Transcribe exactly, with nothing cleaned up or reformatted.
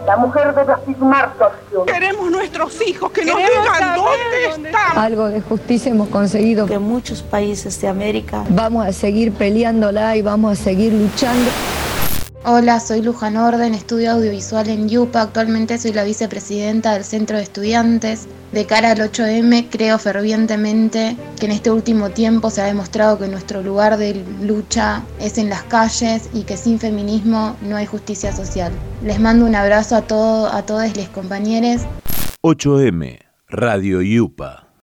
La mujer debe afirmar su acción. Queremos nuestros hijos que nos digan dónde están. Algo de justicia hemos conseguido. Que muchos países de América. Vamos a seguir peleándola y vamos a seguir luchando. Hola, soy Luján Orden, estudio audiovisual en YUPA. Actualmente soy la vicepresidenta del Centro de Estudiantes. De cara al ocho eme, creo fervientemente que en este último tiempo se ha demostrado que nuestro lugar de lucha es en las calles y que sin feminismo no hay justicia social. Les mando un abrazo a, todo, a todos los compañeros. ocho eme, Radio YUPA.